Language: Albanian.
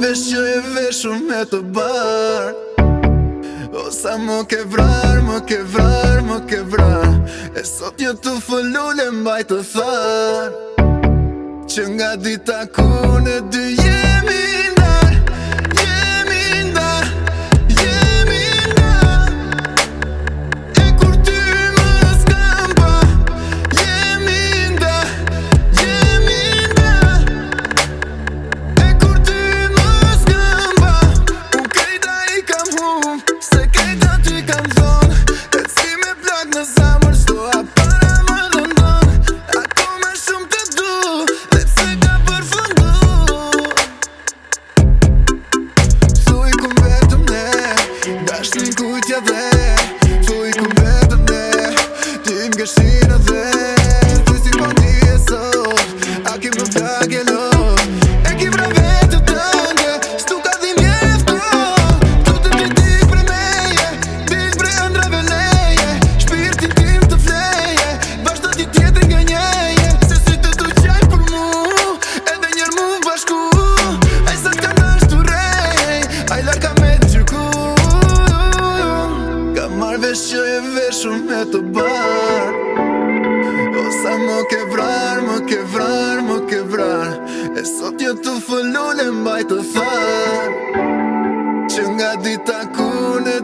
vesh që e veshur me të bar. O sa më ke vrar, më ke vrar, më ke vrar. E sot një të fëllule mbaj të thar, që nga dita ku ne dy jemi ndar, jemi ndar, jemi ndar. E kur ty më s'kam pa, jemi ndar, jemi ndar. E kur ty më s'kam pa, unë krejta i kam hum, se krejta ty kam thon. E si me plak në zamër, s'do a para më dëndon. Ako me shumë të du, dhe pse ka përfundu. Thuj ku vetëm ne, dashnin kujtja dhe. Thuj ku vetëm ne, ti m'gëshirë dhe. Thuj si po ndi e sot, a ki më plak e lot. E ki vra vetë të tënde, s'tu ka dhi mjefto. Tu të dik pre meje, dik pre ëndrave leje. Shpirtin tim të fleje, vazhdo ti tjetër nga njeje. Se si të tu qaj për mu, edhe njerë mu bashku. Aj sa t'ka nash të rej, aj la ka me t'gjyku. Ka marrë vesh që e veshur me të bar. O sa më ke vrar, më ke vrar, më ke vrar. E sot një të fëllule mbaj të thar, që nga dita ku ne